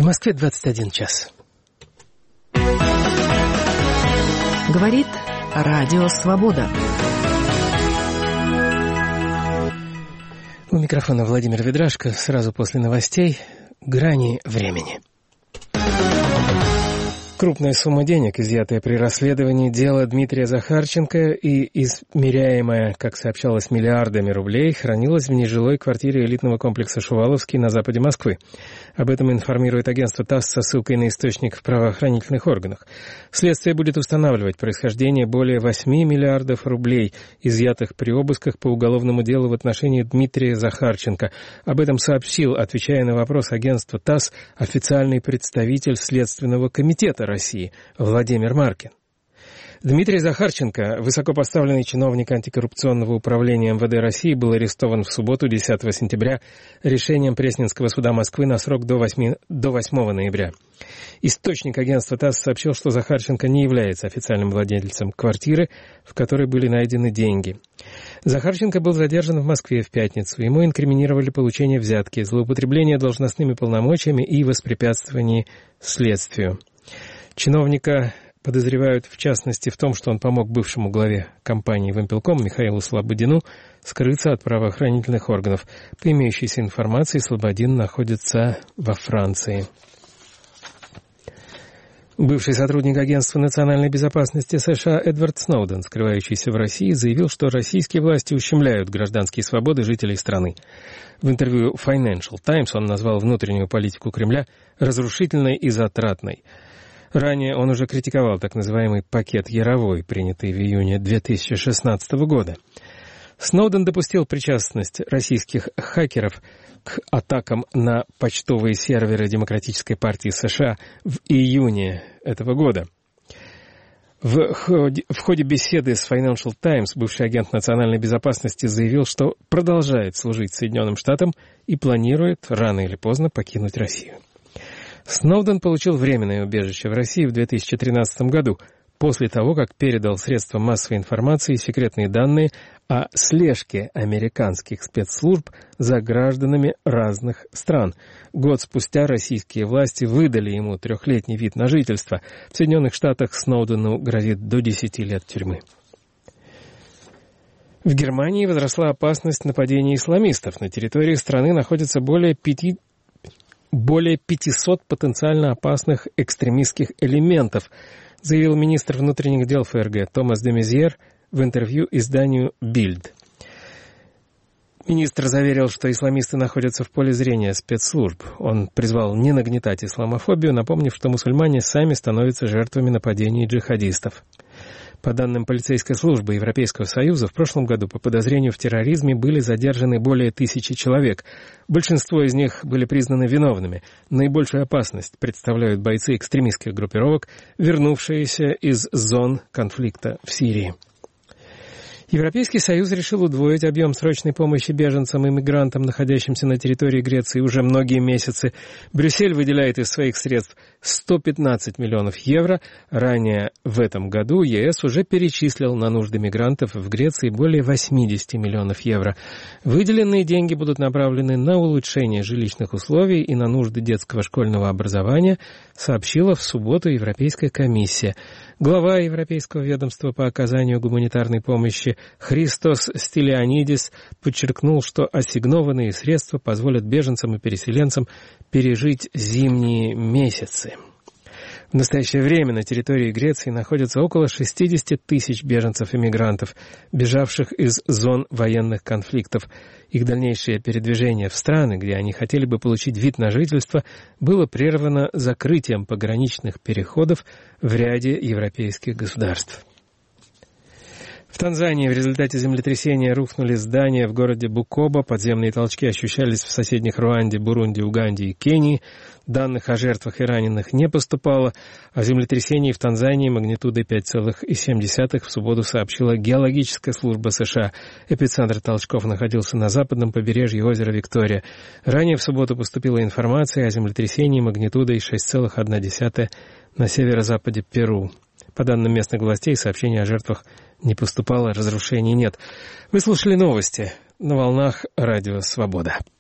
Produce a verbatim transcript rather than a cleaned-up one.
Москве двадцать один час. Говорит Радио Свобода. У микрофона Владимир Ведрашко. Сразу после новостей «Грани времени». Крупная сумма денег, изъятая при расследовании дела Дмитрия Захарченко и измеряемая, как сообщалось, миллиардами рублей, хранилась в нежилой квартире элитного комплекса «Шуваловский» на западе Москвы. Об этом информирует агентство ТАСС со ссылкой на источник в правоохранительных органах. Следствие будет устанавливать происхождение более восьми миллиардов рублей, изъятых при обысках по уголовному делу в отношении Дмитрия Захарченко. Об этом сообщил, отвечая на вопрос агентства ТАСС, официальный представитель Следственного комитета России Владимир Маркин. Дмитрий Захарченко, высокопоставленный чиновник антикоррупционного управления эм вэ дэ России, был арестован в субботу, десятого сентября, решением Пресненского суда Москвы на срок до восьмого ноября. Источник агентства ТАСС сообщил, что Захарченко не является официальным владельцем квартиры, в которой были найдены деньги. Захарченко был задержан в Москве в пятницу. Ему инкриминировали получение взятки, злоупотребление должностными полномочиями и воспрепятствование следствию. Чиновника подозревают, в частности, в том, что он помог бывшему главе компании «Вымпелком» Михаилу Слободину скрыться от правоохранительных органов. По имеющейся информации, Слободин находится во Франции. Бывший сотрудник Агентства национальной безопасности США Эдвард Сноуден, скрывающийся в России, заявил, что российские власти ущемляют гражданские свободы жителей страны. В интервью Financial Times он назвал внутреннюю политику Кремля разрушительной и затратной. Ранее он уже критиковал так называемый пакет Яровой, принятый в июне две тысячи шестнадцатого года. Сноуден допустил причастность российских хакеров к атакам на почтовые серверы Демократической партии США в июне этого года. В ходе, в ходе беседы с Financial Times бывший агент национальной безопасности заявил, что продолжает служить Соединенным Штатам и планирует рано или поздно покинуть Россию. Сноуден получил временное убежище в России в две тысячи тринадцатом году, после того, как передал средствам массовой информации секретные данные о слежке американских спецслужб за гражданами разных стран. Год спустя российские власти выдали ему трехлетний вид на жительство. В Соединенных Штатах Сноудену грозит до десяти лет тюрьмы. В Германии возросла опасность нападения исламистов. На территории страны находится более пяти более пятисот потенциально опасных экстремистских элементов, заявил министр внутренних дел эф эр гэ Томас де Мезьер в интервью изданию «Бильд». Министр заверил, что исламисты находятся в поле зрения спецслужб. Он призвал не нагнетать исламофобию, напомнив, что мусульмане сами становятся жертвами нападений джихадистов. По данным полицейской службы Европейского Союза, в прошлом году по подозрению в терроризме были задержаны более тысячи человек. Большинство из них были признаны виновными. Наибольшую опасность представляют бойцы экстремистских группировок, вернувшиеся из зон конфликта в Сирии. Европейский Союз решил удвоить объем срочной помощи беженцам и мигрантам, находящимся на территории Греции уже многие месяцы. Брюссель выделяет из своих средств сто пятнадцать миллионов евро. Ранее в этом году е эс уже перечислил на нужды мигрантов в Греции более восемьдесят миллионов евро. Выделенные деньги будут направлены на улучшение жилищных условий и на нужды детского школьного образования, сообщила в субботу Европейская комиссия. Глава Европейского ведомства по оказанию гуманитарной помощи Христос Стилианидис подчеркнул, что ассигнованные средства позволят беженцам и переселенцам пережить зимние месяцы. В настоящее время на территории Греции находится около шестьдесят тысяч беженцев и мигрантов, бежавших из зон военных конфликтов. Их дальнейшее передвижение в страны, где они хотели бы получить вид на жительство, было прервано закрытием пограничных переходов в ряде европейских государств. В Танзании в результате землетрясения рухнули здания в городе Букоба. Подземные толчки ощущались в соседних Руанде, Бурунди, Уганде и Кении. Данных о жертвах и раненых не поступало. О землетрясении в Танзании магнитудой пять целых семь десятых в субботу сообщила геологическая служба США. Эпицентр толчков находился на западном побережье озера Виктория. Ранее в субботу поступила информация о землетрясении магнитудой шесть целых одна десятая на северо-западе Перу. По данным местных властей, сообщений о жертвах не поступало, разрушений нет. Вы слушали новости на волнах Радио Свобода.